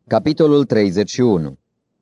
Capitolul 31.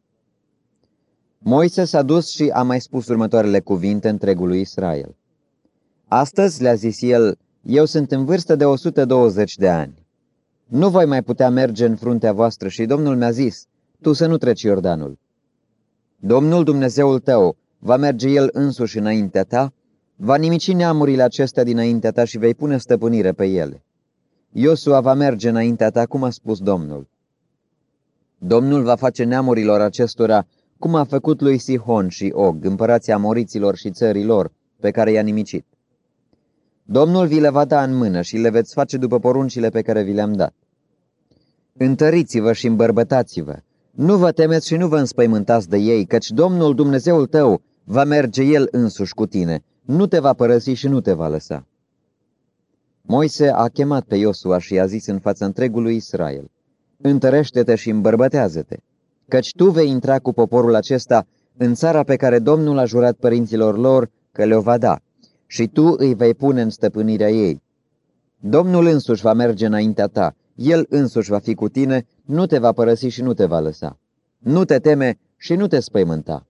Moise s-a dus și a mai spus următoarele cuvinte întregului Israel. Astăzi, le-a zis el, eu sunt în vârstă de 120 de ani. Nu voi mai putea merge în fruntea voastră și Domnul mi-a zis, tu să nu treci Iordanul. Domnul Dumnezeul tău va merge El însuși înaintea ta, va nimici neamurile acestea dinaintea ta și vei pune stăpânire pe ele. Iosua va merge înaintea ta, cum a spus Domnul. Domnul va face neamurilor acestora cum a făcut lui Sihon și Og, împărații amoriților și țărilor, pe care i-a nimicit. Domnul vi le va da în mână și le veți face după poruncile pe care vi le-am dat. Întăriți-vă și îmbărbătați-vă, nu vă temeți și nu vă înspăimântați de ei, căci Domnul Dumnezeul tău va merge El însuși cu tine, nu te va părăsi și nu te va lăsa. Moise a chemat pe Iosua și i-a zis în fața întregului Israel, întărește-te și îmbărbătează-te, căci tu vei intra cu poporul acesta în țara pe care Domnul a jurat părinților lor că le-o va da, și tu îi vei pune în stăpânirea ei. Domnul însuși va merge înaintea ta, El însuși va fi cu tine, nu te va părăsi și nu te va lăsa. Nu te teme și nu te spăimânta.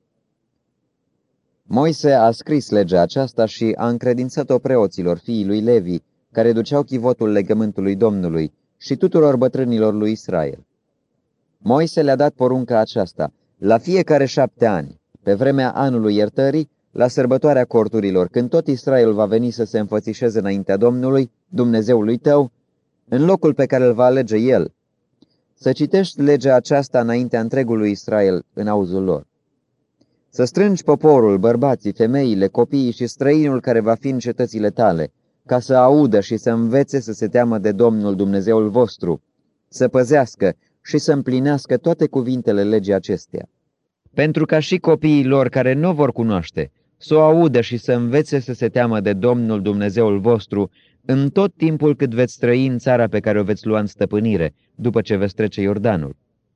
Moise a scris legea aceasta și a încredințat-o preoților fiii lui Levi, care duceau chivotul legământului Domnului, și tuturor bătrânilor lui Israel. Moise le-a dat porunca aceasta, la fiecare 7 ani, pe vremea anului iertării, la sărbătoarea corturilor, când tot Israel va veni să se înfățișeze înaintea Domnului, Dumnezeului tău, în locul pe care îl va alege El, să citești legea aceasta înaintea întregului Israel în auzul lor. Să strângi poporul, bărbații, femeile, copiii și străinul care va fi în cetățile tale, ca să audă și să învețe să se teamă de Domnul Dumnezeul vostru, să păzească și să împlinească toate cuvintele legii acesteia. Pentru ca și copiii lor care nu vor cunoaște, să o audă și să învețe să se teamă de Domnul Dumnezeul vostru în tot timpul cât veți trăi în țara pe care o veți lua în stăpânire, după ce veți trece Iordanul.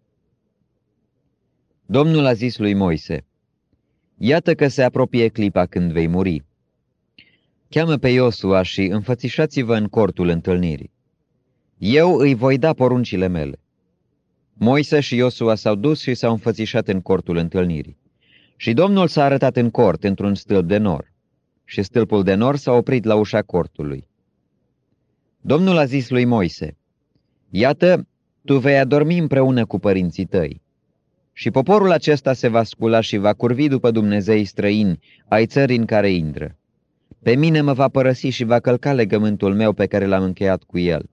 Domnul a zis lui Moise, iată că se apropie clipa când vei muri. Cheamă pe Iosua și înfățișați-vă în cortul întâlnirii. Eu îi voi da poruncile mele. Moise și Iosua s-au dus și s-au înfățișat în cortul întâlnirii. Și Domnul s-a arătat în cort, într-un stâlp de nor. Și stâlpul de nor s-a oprit la ușa cortului. Domnul a zis lui Moise, iată, tu vei adormi împreună cu părinții tăi. Și poporul acesta se va scula și va curvi după dumnezei străini ai țării în care intră. Pe mine mă va părăsi și va călca legământul meu pe care l-am încheiat cu el.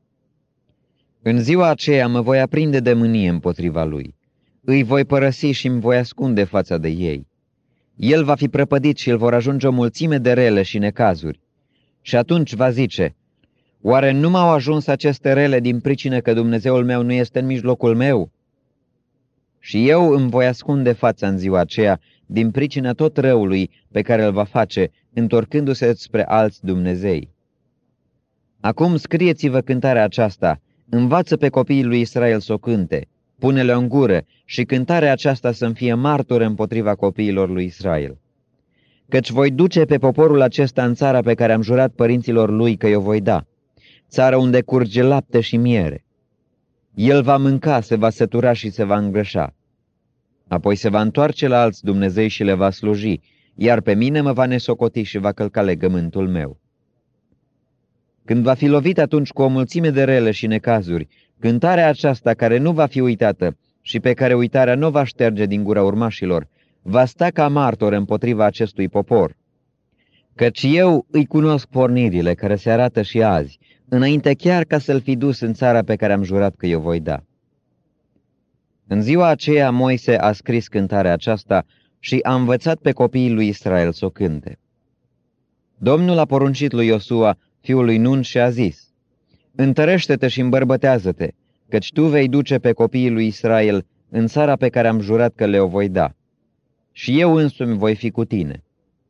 În ziua aceea mă voi aprinde de mânie împotriva lui. Îi voi părăsi și îmi voi ascunde fața de ei. El va fi prăpădit și îl vor ajunge o mulțime de rele și necazuri. Și atunci va zice, oare nu m-au ajuns aceste rele din pricină că Dumnezeul meu nu este în mijlocul meu? Și eu îmi voi ascunde fața în ziua aceea din pricina tot răului pe care îl va face, întorcându-se spre alți Dumnezei. Acum scrieți-vă cântarea aceasta, învață pe copiii lui Israel să o cânte, pune-le în gură și cântarea aceasta să-mi fie martură împotriva copiilor lui Israel. Căci voi duce pe poporul acesta în țara pe care am jurat părinților lui că i-o voi da, țară unde curge lapte și miere. El va mânca, se va sătura și se va îngrășa. Apoi se va întoarce la alți Dumnezei și le va sluji, iar pe mine mă va nesocoti și va călca legământul meu. Când va fi lovit atunci cu o mulțime de rele și necazuri, cântarea aceasta care nu va fi uitată și pe care uitarea nu va șterge din gura urmașilor, va sta ca martor împotriva acestui popor. Căci eu îi cunosc pornirile care se arată și azi, înainte chiar ca să-l fi dus în țara pe care am jurat că eu voi da. În ziua aceea Moise a scris cântarea aceasta și a învățat pe copiii lui Israel să o cânte. Domnul a poruncit lui Iosua, fiul lui Nun, și a zis, întărește-te și îmbărbătează-te, căci tu vei duce pe copiii lui Israel în țara pe care am jurat că le-o voi da. Și eu însumi voi fi cu tine.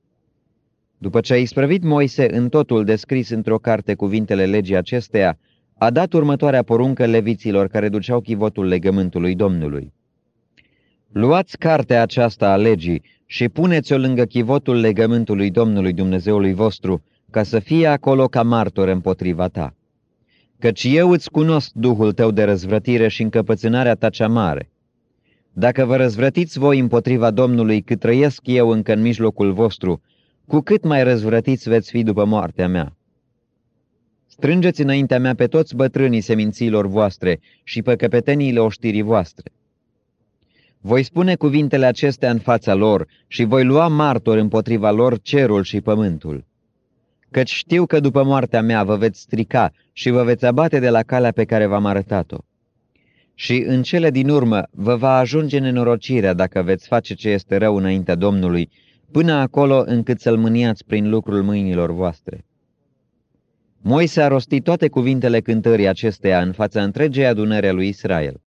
După ce a isprăvit Moise în totul descris într-o carte cuvintele legii acesteia, a dat următoarea poruncă leviților care duceau chivotul legământului Domnului. Luați cartea aceasta a legii și puneți-o lângă chivotul legământului Domnului Dumnezeului vostru, ca să fie acolo ca martor împotriva ta. Căci eu îți cunosc duhul tău de răzvrătire și încăpățânarea ta cea mare. Dacă vă răzvrătiți voi împotriva Domnului cât trăiesc eu încă în mijlocul vostru, cu cât mai răzvrătiți veți fi după moartea mea. Strângeți înaintea mea pe toți bătrânii semințiilor voastre și pe căpeteniile oștirii voastre. Voi spune cuvintele acestea în fața lor și voi lua martori împotriva lor cerul și pământul. Căci știu că după moartea mea vă veți strica și vă veți abate de la calea pe care v-am arătat-o. Și în cele din urmă vă va ajunge nenorocirea dacă veți face ce este rău înaintea Domnului, până acolo încât să-l mâniați prin lucrul mâinilor voastre. Moise a rostit toate cuvintele cântării acesteia în fața întregei adunări a lui Israel.